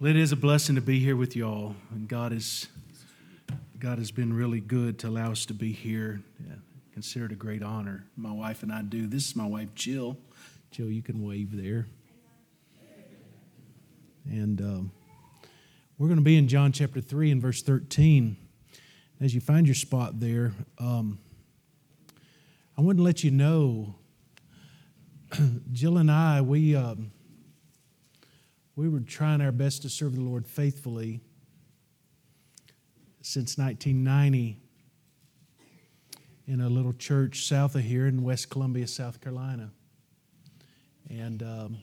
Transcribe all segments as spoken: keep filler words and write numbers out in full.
Well, it is a blessing to be here with you all, and God is God has been really good to allow us to be here. Yeah, consider it a great honor. My wife and I do. This is my wife, Jill. Jill, you can wave there. And um, we're going to be in John chapter three and verse thirteen. As you find your spot there, um, I want to let you know, Jill and I, we um, we were trying our best to serve the Lord faithfully since nineteen ninety in a little church south of here in West Columbia, South Carolina. And um,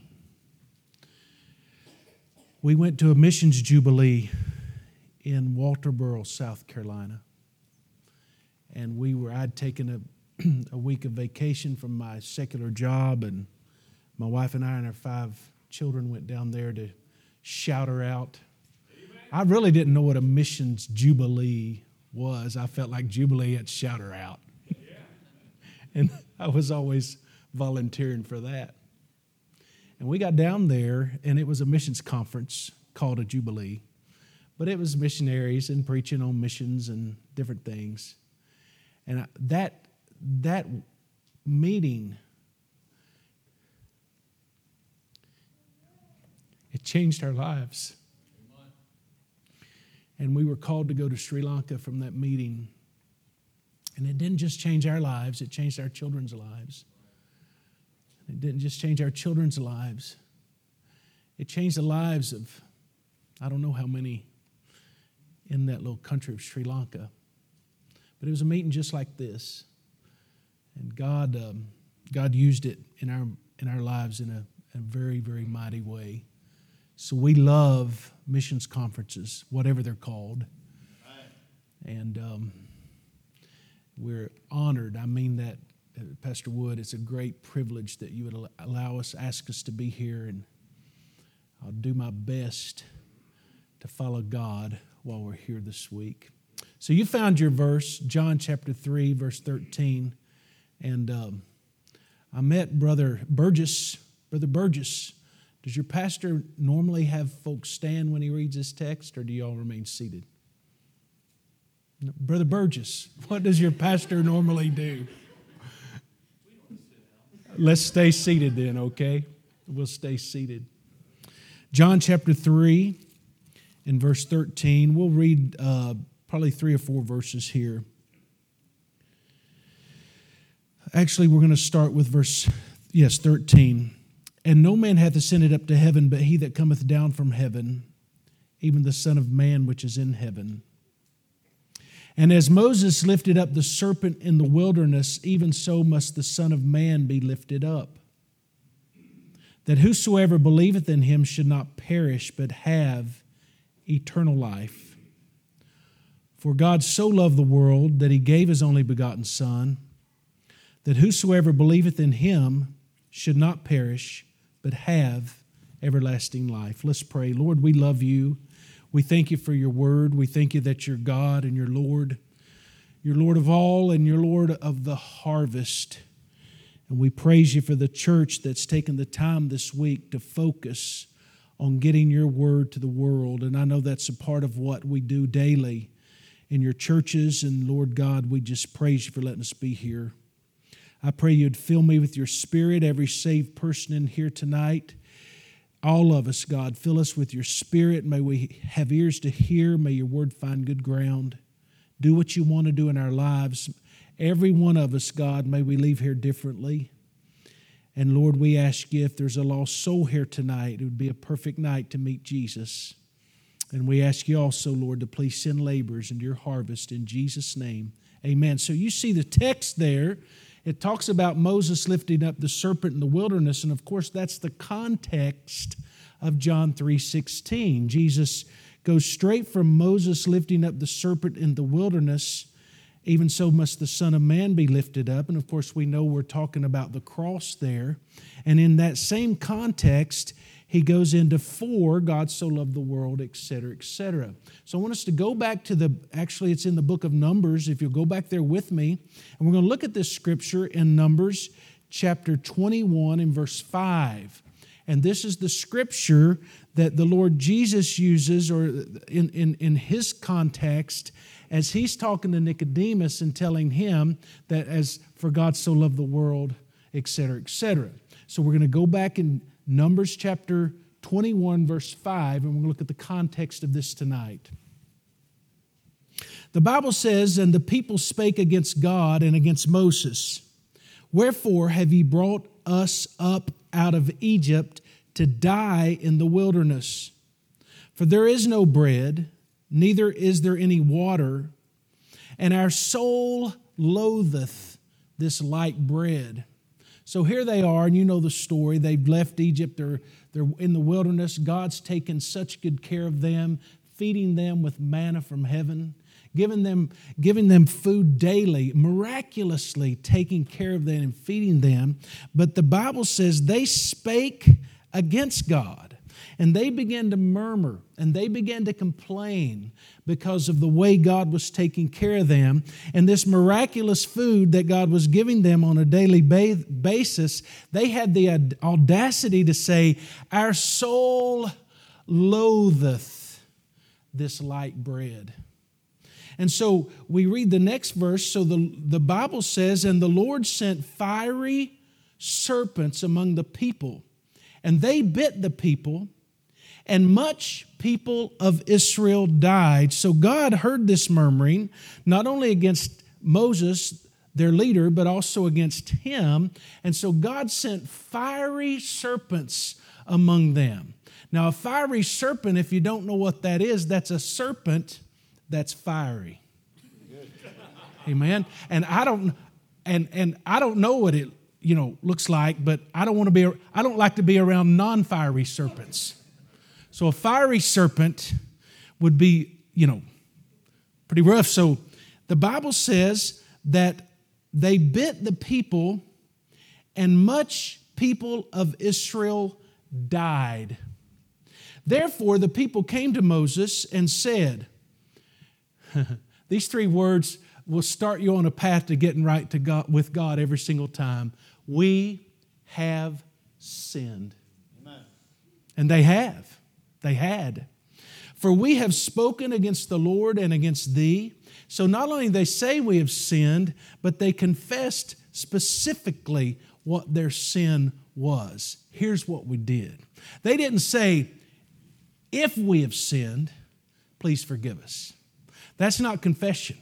we went to a missions jubilee in Walterboro, South Carolina. And we were, I'd taken a, a week of vacation from my secular job, and my wife and I and our five children went down there to shout her out. Amen. I really didn't know what a missions jubilee was. I felt like Jubilee had shout her out. Yeah. And I was always volunteering for that. And we got down there, and it was a missions conference called a Jubilee. But it was missionaries and preaching on missions and different things. And that, that meeting, it changed our lives. And we were called to go to Sri Lanka from that meeting. And it didn't just change our lives, it changed our children's lives. It didn't just change our children's lives. It changed the lives of, I don't know how many in that little country of Sri Lanka. But it was a meeting just like this. And God um, God used it in our in our lives in a, a very, very mighty way. So we love missions conferences, whatever they're called. Right. And um, we're honored. I mean that, uh, Pastor Wood, it's a great privilege that you would allow us, ask us to be here. And I'll do my best to follow God while we're here this week. So you found your verse, John chapter three, verse thirteen. And um, I met Brother Burgess. Brother Burgess, does your pastor normally have folks stand when he reads this text, or do you all remain seated? No. Brother Burgess, what does your pastor normally do? Let's stay seated then, okay? We'll stay seated. John chapter three and verse thirteen. We'll read uh, probably three or four verses here. Actually, we're going to start with verse, yes, thirteen. And no man hath ascended up to heaven, but he that cometh down from heaven, even the Son of Man which is in heaven. And as Moses lifted up the serpent in the wilderness, even so must the Son of Man be lifted up, that whosoever believeth in him should not perish, but have eternal life. For God so loved the world that he gave his only begotten Son, that whosoever believeth in him should not perish, but have everlasting life. Let's pray. Lord, we love you. We thank you for your word. We thank you that you're God and you're Lord. You're Lord of all and you're Lord of the harvest. And we praise you for the church that's taken the time this week to focus on getting your word to the world. And I know that's a part of what we do daily in your churches. And Lord God, we just praise you for letting us be here. I pray you'd fill me with your spirit, every saved person in here tonight. All of us, God, fill us with your spirit. May we have ears to hear. May your word find good ground. Do what you want to do in our lives. Every one of us, God, may we leave here differently. And Lord, we ask you if there's a lost soul here tonight, it would be a perfect night to meet Jesus. And we ask you also, Lord, to please send laborers into your harvest in Jesus' name. Amen. So you see the text there. It talks about Moses lifting up the serpent in the wilderness, and of course that's the context of John three sixteen. Jesus goes straight from Moses lifting up the serpent in the wilderness, even so must the Son of Man be lifted up. And of course we know we're talking about the cross there. And in that same context, he goes into four, God so loved the world, et cetera, et cetera. So I want us to go back to the, actually it's in the book of Numbers, if you'll go back there with me. And we're going to look at this scripture in Numbers chapter twenty-one and verse five. And this is the scripture that the Lord Jesus uses, or in, in, in his context, as he's talking to Nicodemus and telling him that as for God so loved the world, et cetera, et cetera. So we're going to go back in Numbers chapter twenty-one, verse five, and we're going to look at the context of this tonight. The Bible says, "And the people spake against God and against Moses. Wherefore have ye brought us up out of Egypt to die in the wilderness? For there is no bread, neither is there any water, and our soul loatheth this light bread." So here they are, and you know the story. They've left Egypt. They're, they're in the wilderness. God's taken such good care of them, feeding them with manna from heaven, giving them, giving them food daily, miraculously taking care of them and feeding them. But the Bible says they spake against God, and they began to murmur, and they began to complain because of the way God was taking care of them. And this miraculous food that God was giving them on a daily basis, they had the audacity to say, "Our soul loatheth this light bread." And so we read the next verse. So the, the Bible says, "And the Lord sent fiery serpents among the people, and they bit the people, and much people of Israel died." So God heard this murmuring, not only against Moses, their leader, but also against him. And so God sent fiery serpents among them. Now, a fiery serpent, if you don't know what that is, that's a serpent that's fiery. Amen. And I don't and and I don't know what it, you know, looks like, but I don't want to be I don't like to be around non-fiery serpents. So a fiery serpent would be, you know, pretty rough. So the Bible says that they bit the people, and much people of Israel died. Therefore the people came to Moses and said, these three words will start you on a path to getting right to God, with God every single time. "We have sinned." Amen. And they have. They had. "For we have spoken against the Lord and against thee." So not only they say we have sinned, but they confessed specifically what their sin was. Here's what we did. They didn't say, "If we have sinned, please forgive us." That's not confession.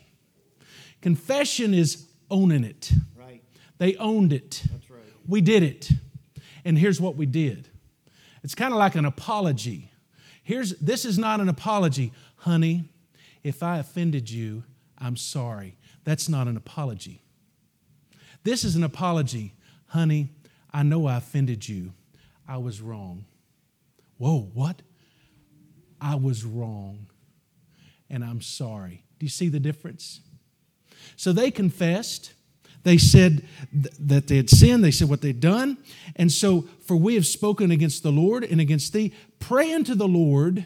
Confession is owning it. Right. They owned it. That's right. We did it. And here's what we did. It's kind of like an apology. Here's this is not an apology. "Honey, if I offended you, I'm sorry." That's not an apology. This is an apology. "Honey, I know I offended you. I was wrong." Whoa, what? I was wrong, and I'm sorry. Do you see the difference? So they confessed. They said th- that they had sinned. They said what they'd done. And so, "For we have spoken against the Lord and against thee. Pray unto the Lord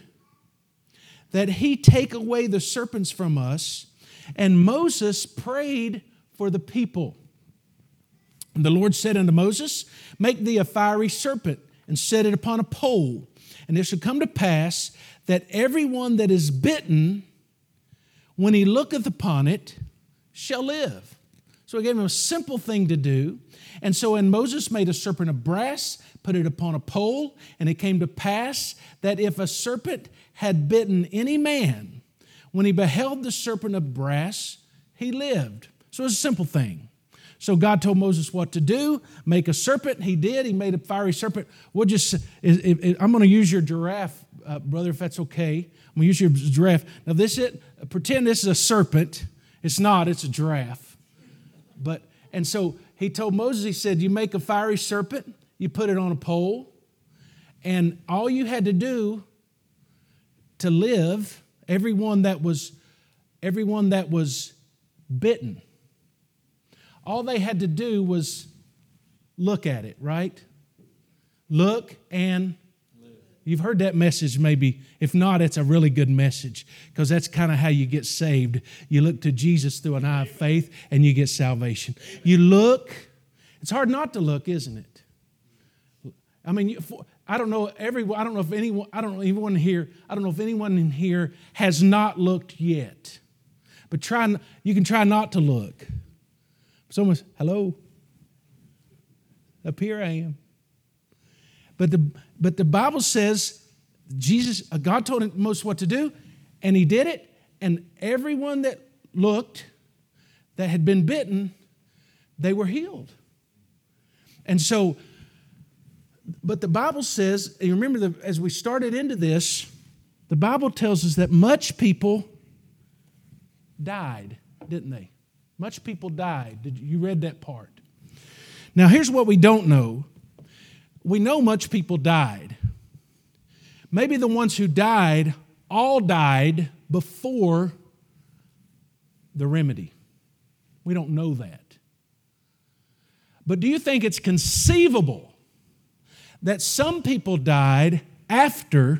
that he take away the serpents from us." And Moses prayed for the people. And the Lord said unto Moses, "Make thee a fiery serpent, and set it upon a pole. And it shall come to pass that everyone that is bitten, when he looketh upon it, shall live." So he gave him a simple thing to do. And so and Moses made a serpent of brass, put it upon a pole, and it came to pass that if a serpent had bitten any man, when he beheld the serpent of brass, he lived. So it's a simple thing. So God told Moses what to do, make a serpent. He did. He made a fiery serpent. We'll just, I'm going to use your giraffe, uh, brother, if that's okay. I'm going to use your giraffe. Now this is, pretend this is a serpent. It's not, it's a giraffe. But, and so he told Moses, he said, you make a fiery serpent, you put it on a pole, and all you had to do to live, everyone that was, everyone that was bitten, all they had to do was look at it, right? Look and live. You've heard that message maybe. If not, it's a really good message because that's kind of how you get saved. You look to Jesus through an eye of faith and you get salvation. You look. It's hard not to look, isn't it? I mean, I don't know everyone, I don't know if anyone, I don't know anyone here, I don't know if anyone in here has not looked yet. But try, you can try not to look. Someone's, hello? Up here I am. But the, but the Bible says, Jesus, God told Moses what to do, and he did it, and everyone that looked, that had been bitten, they were healed. And so, but the Bible says, and you remember the, as we started into this, the Bible tells us that much people died, didn't they? Much people died. Did you, you read that part? Now, here's what we don't know. We know much people died. Maybe the ones who died all died before the remedy. We don't know that. But do you think it's conceivable that some people died after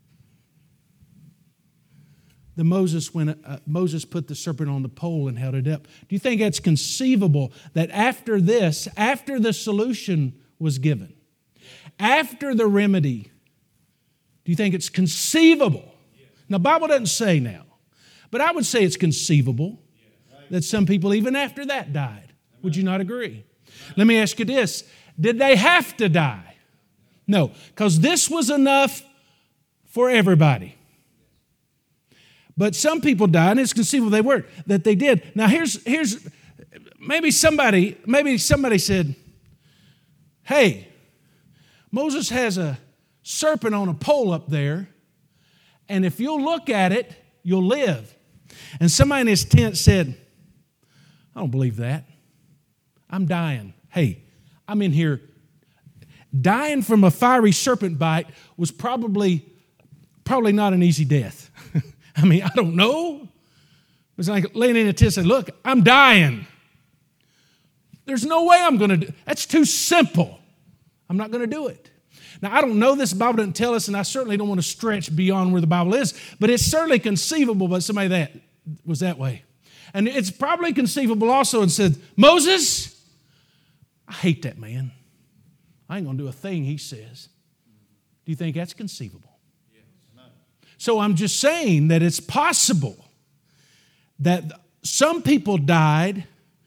the Moses when uh, Moses put the serpent on the pole and held it up? Do you think it's conceivable that after this, after the solution was given, after the remedy, do you think it's conceivable? Now, the Bible doesn't say now, but I would say it's conceivable that some people even after that died. Would you not agree? Let me ask you this. Did they have to die? No, because this was enough for everybody. But some people died, and it's conceivable they were, that they did. Now, here's, here's maybe somebody, maybe somebody said, hey, Moses has a serpent on a pole up there, and if you'll look at it, you'll live. And somebody in his tent said, I don't believe that. I'm dying. Hey, I'm in here. Dying from a fiery serpent bite was probably, probably not an easy death. I mean, I don't know. It was like laying in a tent and saying, look, I'm dying. There's no way I'm going to do it. That's too simple. I'm not going to do it. Now, I don't know this. The Bible doesn't tell us, and I certainly don't want to stretch beyond where the Bible is, but it's certainly conceivable that somebody that was that way. And it's probably conceivable also and said, Moses, I hate that man. I ain't going to do a thing he says. Do you think that's conceivable? Yes. So I'm just saying that it's possible that some people died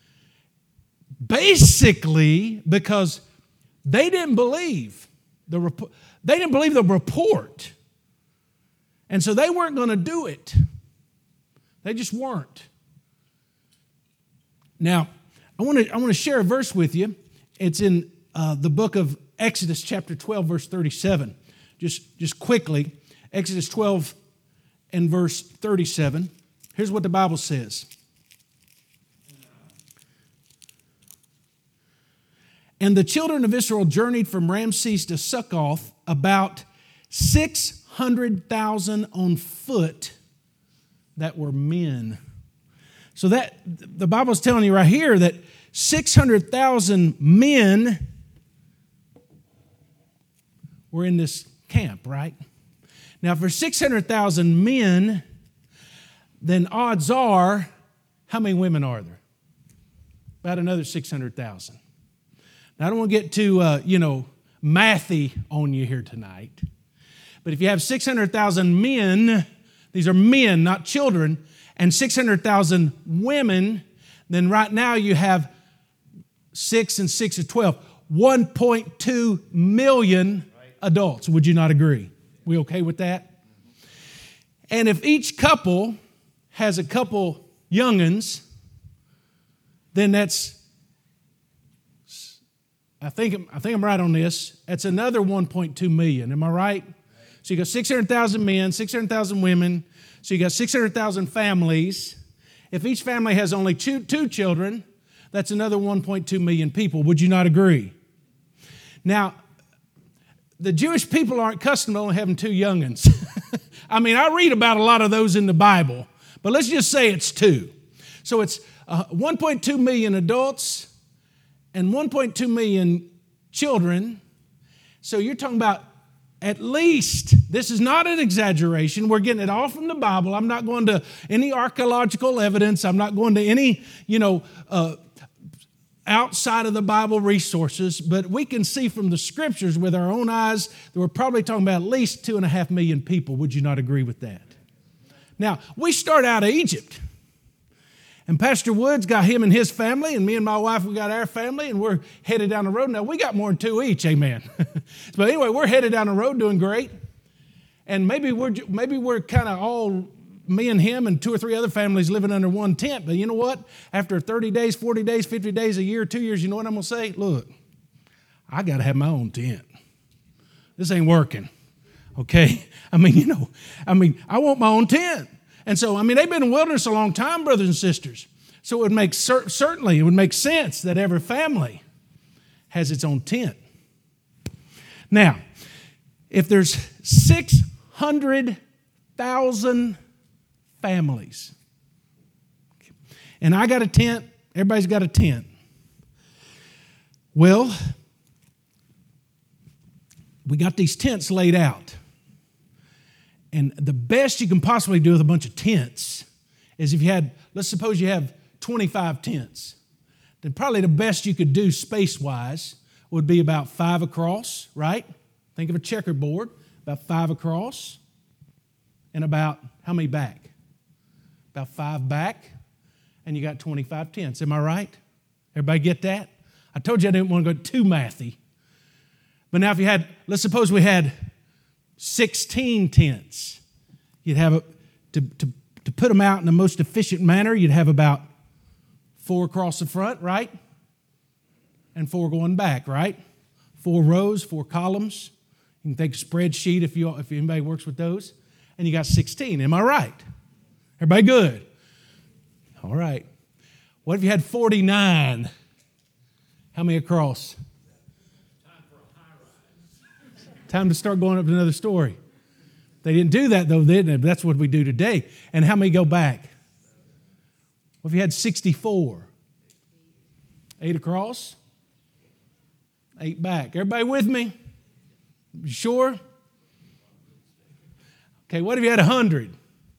basically because they didn't believe the report. They didn't believe the report. And so they weren't going to do it. They just weren't. Now, I want to I want to share a verse with you. It's in uh, the book of Exodus, chapter twelve, verse thirty-seven. Just, just quickly, Exodus twelve and verse thirty-seven. Here's what the Bible says. And the children of Israel journeyed from Ramses to Succoth, about six hundred thousand on foot that were men. So that the Bible's telling you right here that six hundred thousand men were in this camp, right? Now, for six hundred thousand men, then odds are, how many women are there? About another six hundred thousand. Now, I don't want to get too, uh, you know, mathy on you here tonight. But if you have six hundred thousand men, these are men, not children, and six hundred thousand women, then right now you have six and six is twelve. one point two million adults. Would you not agree? We okay with that? And if each couple has a couple young'uns, then that's, I think, I think I'm right on this, that's another one point two million. Am I right? So you got six hundred thousand men, six hundred thousand women, so you got six hundred thousand families. If each family has only two, two children, that's another one point two million people. Would you not agree? Now, the Jewish people aren't accustomed to only having two young'uns. I mean, I read about a lot of those in the Bible, but let's just say it's two. So it's uh, one point two million adults and one point two million children. So you're talking about at least, this is not an exaggeration, we're getting it all from the Bible. I'm not going to any archaeological evidence. I'm not going to any, you know, uh, outside of the Bible resources, but we can see from the scriptures with our own eyes that we're probably talking about at least two and a half million people. Would you not agree with that? Now, we start out of Egypt. And Pastor Woods got him and his family, and me and my wife, we got our family, and we're headed down the road. Now, we got more than two each, amen. But anyway, we're headed down the road doing great. And maybe we're maybe we're kind of all, me and him and two or three other families living under one tent. But you know what? After thirty days, forty days, fifty days, a year, two years, you know what I'm going to say? Look, I got to have my own tent. This ain't working, okay? I mean, you know, I mean, I want my own tent. And so, I mean, they've been in the wilderness a long time, brothers and sisters. So it would make, cer- certainly, it would make sense that every family has its own tent. Now, if there's six hundred thousand families, and I got a tent, everybody's got a tent, well, we got these tents laid out. And the best you can possibly do with a bunch of tents is if you had, let's suppose you have twenty-five tents, then probably the best you could do space-wise would be about five across, right? Think of a checkerboard, about five across, and about how many back? About five back, and you got twenty-five tents. Am I right? Everybody get that? I told you I didn't want to go too mathy. But now if you had, let's suppose we had sixteen tents. You'd have, a, to, to, to put them out in the most efficient manner, you'd have about four across the front, right? And four going back, right? Four rows, four columns. You can take a spreadsheet if, you, if anybody works with those. And you got sixteen. Am I right? Everybody good? All right. What if you had forty-nine? How many across? Time to start going up to another story. They didn't do that, though, did they? But that's what we do today. And how many go back? What if you had sixty-four? Eight across? Eight back. Everybody with me? You sure? Okay, what if you had one hundred?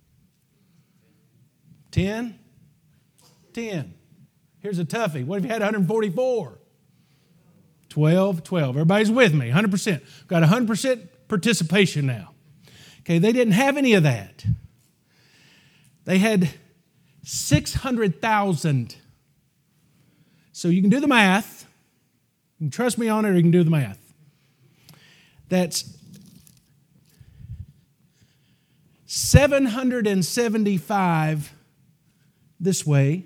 ten? ten. Here's a toughie. What if you had one hundred forty-four? twelve, twelve. Everybody's with me, one hundred percent. Got one hundred percent participation now. Okay, they didn't have any of that. They had six hundred thousand. So you can do the math. You can trust me on it, or you can do the math. That's seven hundred seventy-five this way,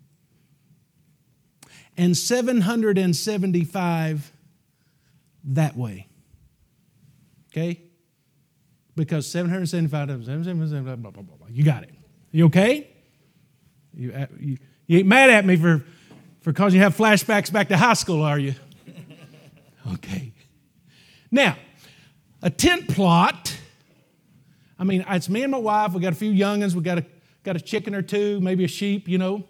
and seven hundred seventy-five that way. Okay? Because seven hundred seventy-five, blah, blah, blah, blah. You got it. You okay? You, uh, you, you ain't mad at me for, for causing you have flashbacks back to high school, are you? Okay. Now, a tent plot, I mean, it's me and my wife. We got a few youngins. We got a, got a chicken or two, maybe a sheep, you know.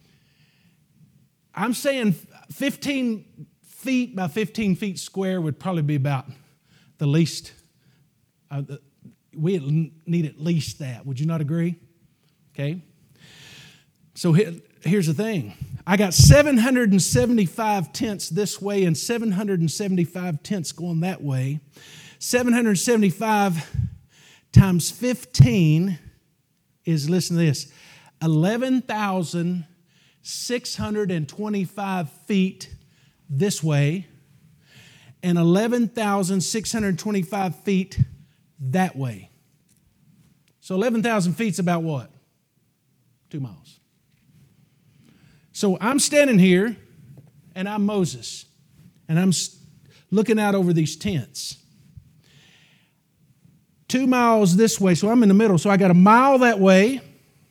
I'm saying fifteen feet by fifteen feet square would probably be about the least. Uh, we need at least that. Would you not agree? Okay. So here, here's the thing. I got seven hundred seventy-five tents this way and seven hundred seventy-five tents going that way. seven hundred seventy-five times fifteen is, listen to this, eleven thousand six hundred twenty-five feet this way and eleven thousand six hundred twenty-five feet that way. So eleven thousand feet is about what? Two miles. So I'm standing here and I'm Moses and I'm looking out over these tents. Two miles this way, so I'm in the middle. So I got a mile that way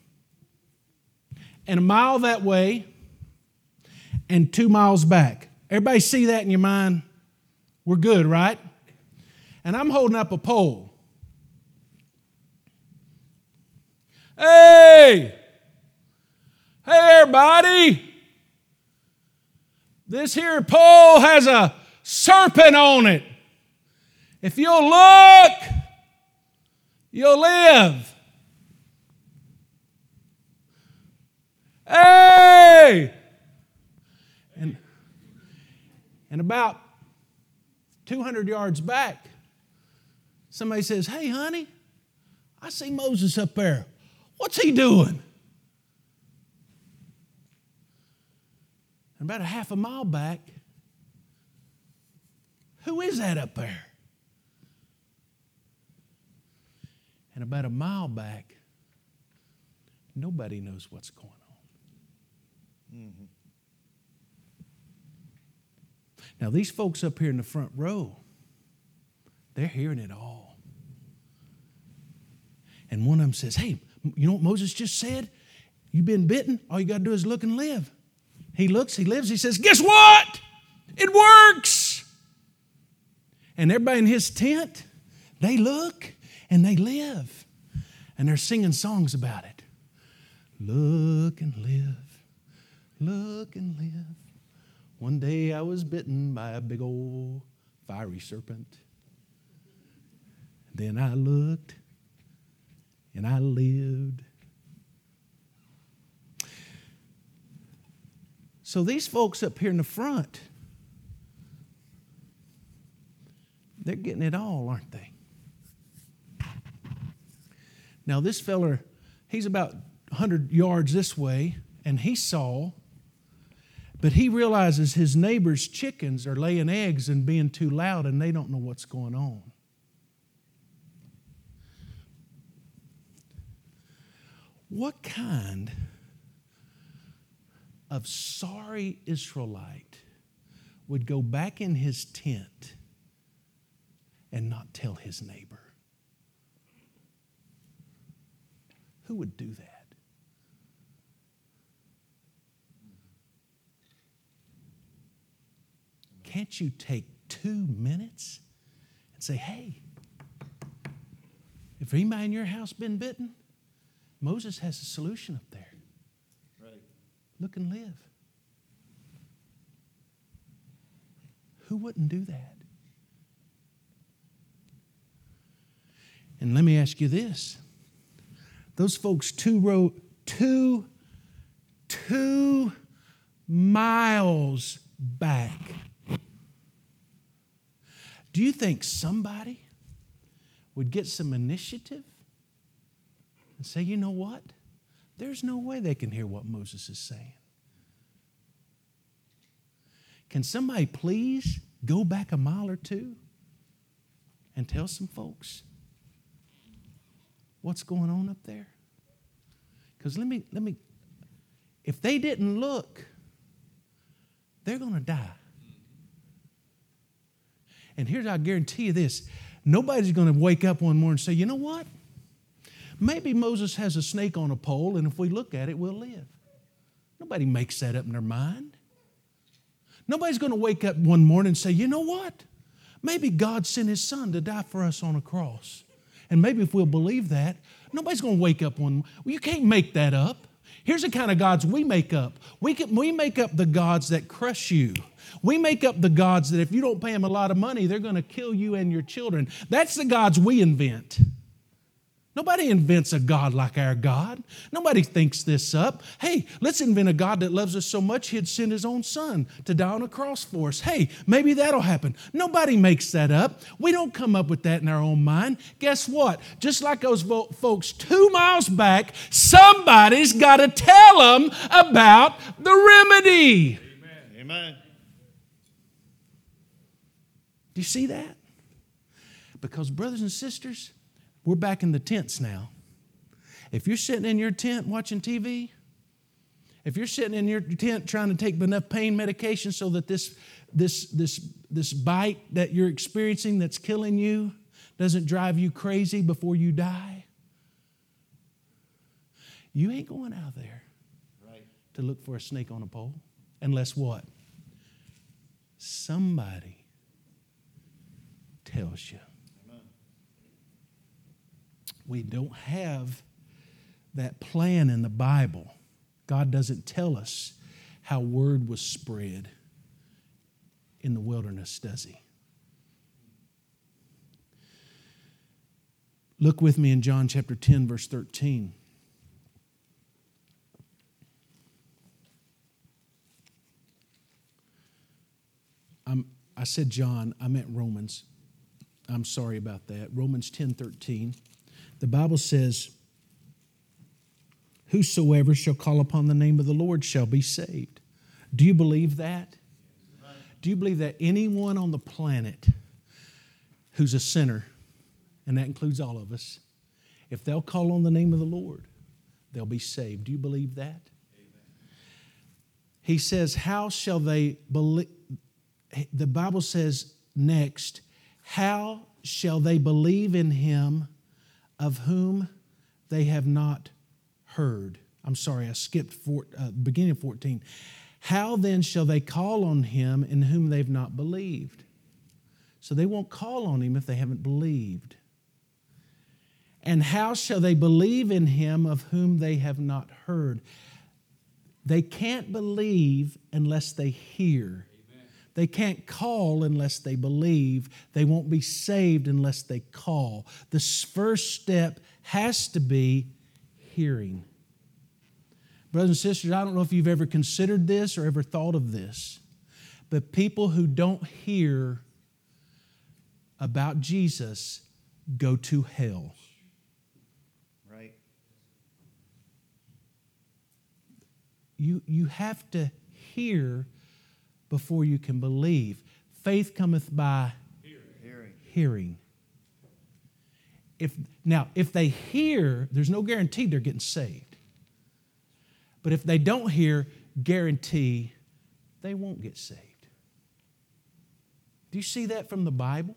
and a mile that way and two miles back. Everybody see that in your mind? We're good, right? And I'm holding up a pole. Hey! Hey, everybody! This here pole has a serpent on it. If you'll look, you'll live. Hey! And And about two hundred yards back, somebody says, "Hey, honey, I see Moses up there. What's he doing?" And about a half a mile back, "Who is that up there?" And about a mile back, nobody knows what's going on. Mm-hmm. Now, these folks up here in the front row, they're hearing it all. And one of them says, "Hey, you know what Moses just said? You've been bitten. All you got to do is look and live." He looks, he lives, he says, "Guess what? It works." And everybody in his tent, they look and they live. And they're singing songs about it. Look and live, look and live. One day I was bitten by a big old fiery serpent. Then I looked and I lived. So these folks up here in the front, they're getting it all, aren't they? Now this feller, he's about one hundred yards this way, and he saw, but he realizes his neighbor's chickens are laying eggs and being too loud, and they don't know what's going on. What kind of sorry Israelite would go back in his tent and not tell his neighbor? Who would do that? Can't you take two minutes and say, "Hey, if anybody in your house been bitten, Moses has a solution up there. Right. Look and live." Who wouldn't do that? And let me ask you this. Those folks two row, two, two miles back. Do you think somebody would get some initiative and say, "You know what? There's no way they can hear what Moses is saying"? Can somebody please go back a mile or two and tell some folks what's going on up there? Because let me, let me, if they didn't look, they're going to die. And here's, I guarantee you this, nobody's going to wake up one morning and say, "You know what? Maybe Moses has a snake on a pole, and if we look at it, we'll live." Nobody makes that up in their mind. Nobody's going to wake up one morning and say, "You know what? Maybe God sent His Son to die for us on a cross. And maybe if we'll believe that," nobody's going to wake up one. Well, you can't make that up. Here's the kind of gods we make up. We can, we make up the gods that crush you. We make up the gods that if you don't pay them a lot of money, they're going to kill you and your children. That's the gods we invent. Nobody invents a God like our God. Nobody thinks this up. Hey, let's invent a God that loves us so much He'd send His own Son to die on a cross for us. Hey, maybe that'll happen. Nobody makes that up. We don't come up with that in our own mind. Guess what? Just like those folks two miles back, somebody's got to tell them about the remedy. Amen. Amen. Do you see that? Because, brothers and sisters, we're back in the tents now. If you're sitting in your tent watching T V, if you're sitting in your tent trying to take enough pain medication so that this, this, this, this bite that you're experiencing that's killing you doesn't drive you crazy before you die, you ain't going out there right. to look for a snake on a pole. Unless what? Somebody tells you. We don't have that plan in the Bible. God doesn't tell us how word was spread in the wilderness, does He? Look with me in John chapter ten, verse thirteen. I'm, I said John, I meant Romans. I'm sorry about that. Romans ten thirteen. The Bible says, whosoever shall call upon the name of the Lord shall be saved. Do you believe that? Do you believe that anyone on the planet who's a sinner, and that includes all of us, if they'll call on the name of the Lord, they'll be saved? Do you believe that? Amen. He says, how shall they believe? The Bible says next, how shall they believe in him of whom they have not heard? I'm sorry, I skipped four, uh, beginning of fourteen. How then shall they call on him in whom they've not believed? So they won't call on him if they haven't believed. And how shall they believe in him of whom they have not heard? They can't believe unless they hear. Amen. They can't call unless they believe. They won't be saved unless they call. The first step has to be hearing. Brothers and sisters, I don't know if you've ever considered this or ever thought of this, but people who don't hear about Jesus go to hell. Right. You, you have to hear before you can believe. Faith cometh by Hearing. hearing. If, now, if they hear, there's no guarantee they're getting saved. But if they don't hear, guarantee they won't get saved. Do you see that from the Bible?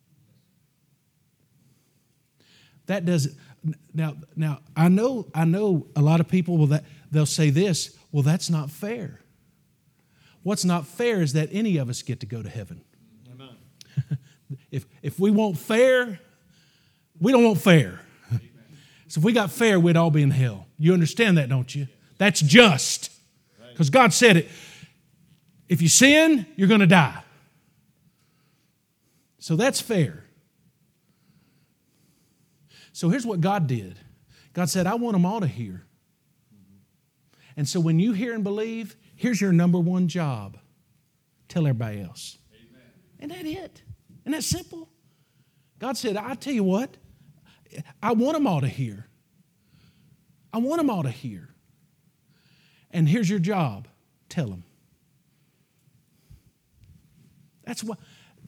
That doesn't. Now, now I know, I know a lot of people will that they'll say this. Well, that's not fair. What's not fair is that any of us get to go to heaven. Amen. if if we want fair, we don't want fair. Amen. So if we got fair, we'd all be in hell. You understand that, don't you? That's just. Because God said it. If you sin, you're going to die. So that's fair. So here's what God did. God said, I want them all to hear. And so when you hear and believe, here's your number one job. Tell everybody else. Amen. Isn't that it? Isn't that simple? God said, I tell you what, I want them all to hear. I want them all to hear. And here's your job. Tell them. That's what,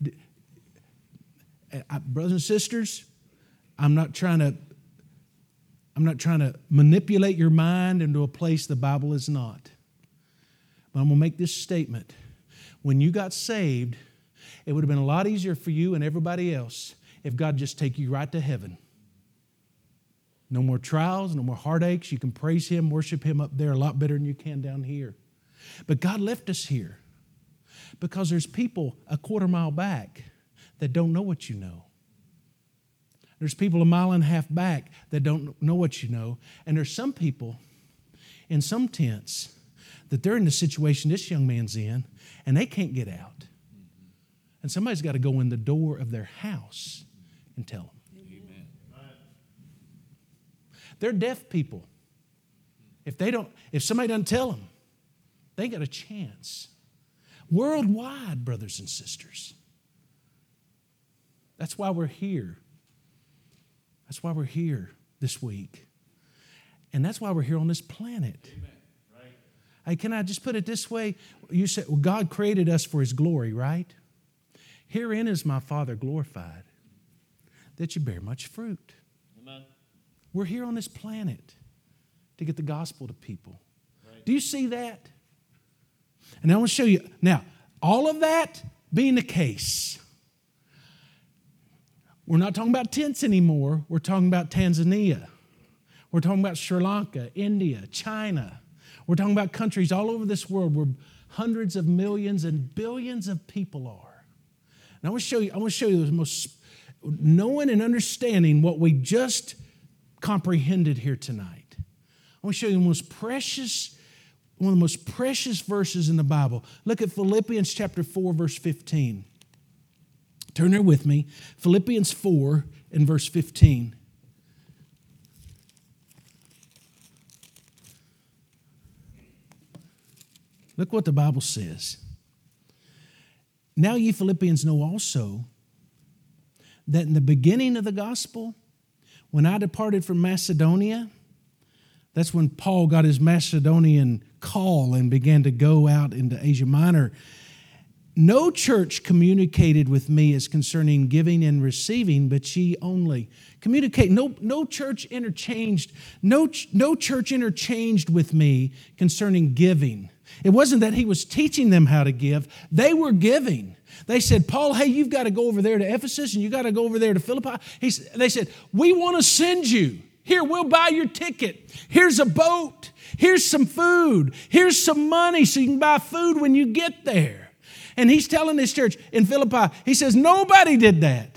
I, brothers and sisters, I'm not trying to, I'm not trying to manipulate your mind into a place the Bible is not. But I'm going to make this statement. When you got saved, it would have been a lot easier for you and everybody else if God just take you right to heaven. No more trials, no more heartaches. You can praise Him, worship Him up there a lot better than you can down here. But God left us here because there's people a quarter mile back that don't know what you know. There's people a mile and a half back that don't know what you know. And there's some people in some tents that they're in the situation this young man's in, and they can't get out. And somebody's got to go in the door of their house and tell them. They're deaf people. If they don't, if somebody doesn't tell them, they ain't got a chance. Worldwide, brothers and sisters. That's why we're here. That's why we're here this week. And that's why we're here on this planet. Amen. Right. Hey, can I just put it this way? You said, well, God created us for His glory, right? Herein is my Father glorified, that you bear much fruit. Amen. We're here on this planet to get the gospel to people. Right. Do you see that? And I want to show you. Now, all of that being the case, we're not talking about tents anymore. We're talking about Tanzania. We're talking about Sri Lanka, India, China. We're talking about countries all over this world where hundreds of millions and billions of people are. And I want to show you, I want to show you the most, knowing and understanding what we just comprehended here tonight. I want to show you the most precious, one of the most precious verses in the Bible. Look at Philippians chapter four, verse fifteen. Turn there with me. Philippians four and verse fifteen. Look what the Bible says. Now ye Philippians know also that in the beginning of the gospel, when I departed from Macedonia, that's when Paul got his Macedonian call and began to go out into Asia Minor. No church communicated with me as concerning giving and receiving, but ye only. Communicate. No, no church interchanged. No, ch- no church interchanged with me concerning giving. It wasn't that he was teaching them how to give. They were giving. They said, Paul, hey, you've got to go over there to Ephesus and you got to go over there to Philippi. He, they said, we want to send you. Here, we'll buy your ticket. Here's a boat. Here's some food. Here's some money so you can buy food when you get there. And he's telling this church in Philippi, he says, nobody did that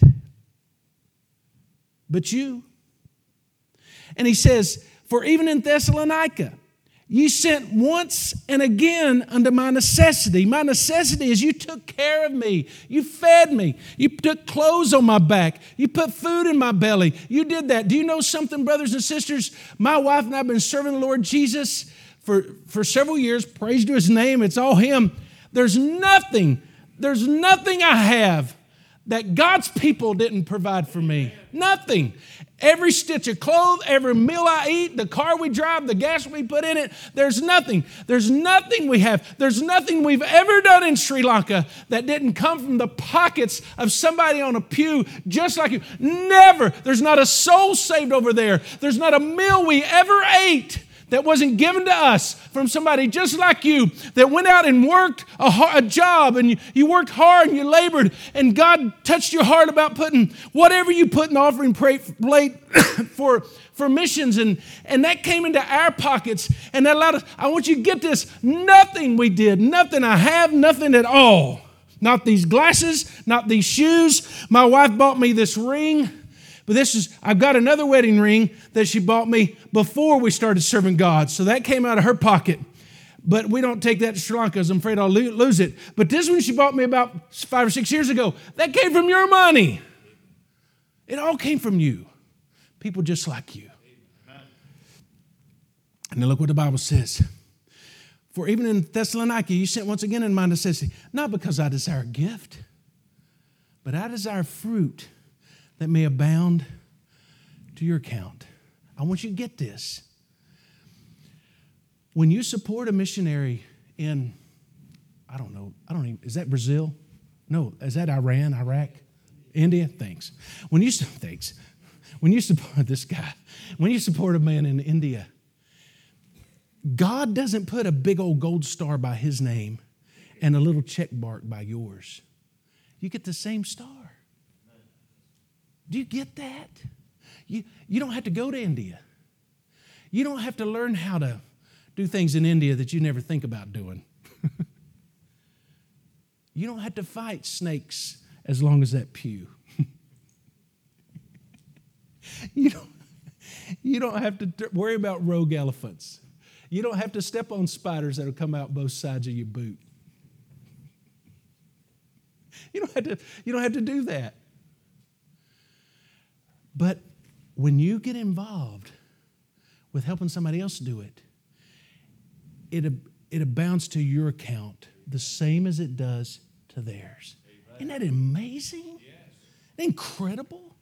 but you. And he says, for even in Thessalonica, you sent once and again unto my necessity. My necessity is you took care of me. You fed me. You took clothes on my back. You put food in my belly. You did that. Do you know something, brothers and sisters? My wife and I have been serving the Lord Jesus for, for several years. Praise to his name. It's all him. There's nothing, there's nothing I have that God's people didn't provide for me. Nothing. Every stitch of clothes, every meal I eat, the car we drive, the gas we put in it, there's nothing. There's nothing we have. There's nothing we've ever done in Sri Lanka that didn't come from the pockets of somebody on a pew just like you. Never. There's not a soul saved over there. There's not a meal we ever ate that wasn't given to us from somebody just like you that went out and worked a, hard, a job and you, you worked hard and you labored and God touched your heart about putting whatever you put in the offering plate for, for missions and, and that came into our pockets and that allowed us, I want you to get this, nothing we did, nothing I have, nothing at all. Not these glasses, not these shoes. My wife bought me this ring. But this is, I've got another wedding ring that she bought me before we started serving God. So that came out of her pocket. But we don't take that to Sri Lanka because I'm afraid I'll lose it. But this one she bought me about five or six years ago. That came from your money. It all came from you. People just like you. And then look what the Bible says. For even in Thessalonica, you sent once again in my necessity, not because I desire a gift, but I desire fruit that may abound to your account. I want you to get this. When you support a missionary in, I don't know, I don't even, is that Brazil? No, is that Iran, Iraq, India? Thanks. When you, thanks. When you support this guy, when you support a man in India, God doesn't put a big old gold star by his name and a little check mark by yours. You get the same star. Do you get that? You, you don't have to go to India. You don't have to learn how to do things in India that you never think about doing. You don't have to fight snakes as long as that pew. you, don't, you don't have to worry about rogue elephants. You don't have to step on spiders that will come out both sides of your boot. You don't have to, you don't have to do that. But when you get involved with helping somebody else do it, it, it abounds to your account the same as it does to theirs. Amen. Isn't that amazing? Yes. Incredible?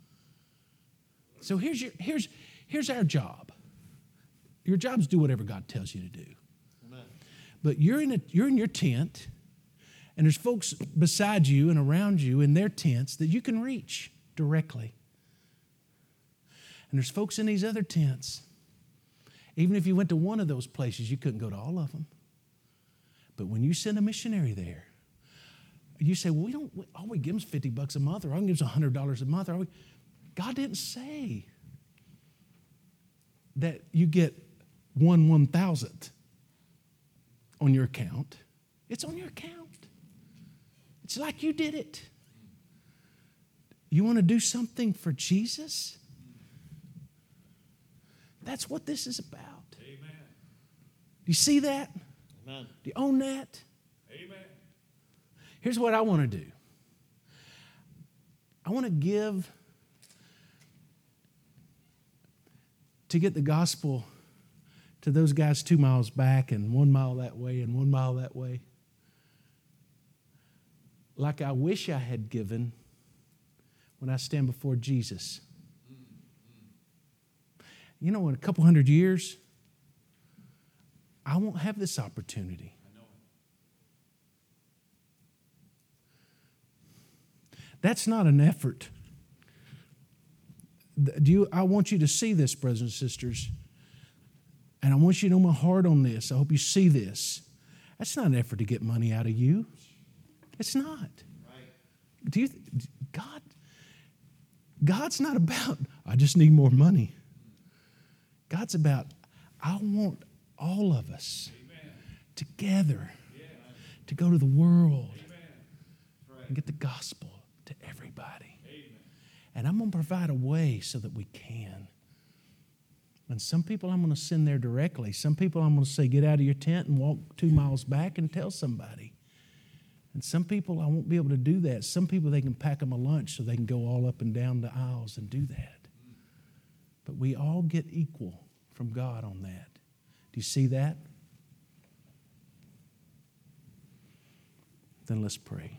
So here's, your, here's, here's our job. Your job is do whatever God tells you to do. Amen. But you're in, a, you're in your tent, and there's folks beside you and around you in their tents that you can reach directly. And there's folks in these other tents. Even if you went to one of those places, you couldn't go to all of them. But when you send a missionary there, you say, well, we don't, all we give them is fifty bucks a month, or I can give them one hundred dollars a month. Or we, God didn't say that you get one one thousandth on your account. It's on your account. It's like you did it. You want to do something for Jesus? That's what this is about. Amen. Do you see that? Amen. Do you own that? Amen. Here's what I want to do. I want to give to get the gospel to those guys two miles back and one mile that way and one mile that way. like I wish I had given when I stand before Jesus. You know, in a couple hundred years, I won't have this opportunity. That's not an effort. Do you, I want you to see this, brothers and sisters. And I want you to know my heart on this. I hope you see this. That's not an effort to get money out of you. It's not. Right. Do you, God, God's not about, I just need more money. God's about, I want all of us Amen. Together yeah. to go to the world right. and get the gospel to everybody. Amen. And I'm going to provide a way so that we can. And some people I'm going to send there directly. Some people I'm going to say, get out of your tent and walk two miles back and tell somebody. And some people I won't be able to do that. Some people they can pack them a lunch so they can go all up and down the aisles and do that. But we all get equal from God on that. Do you see that? Then let's pray.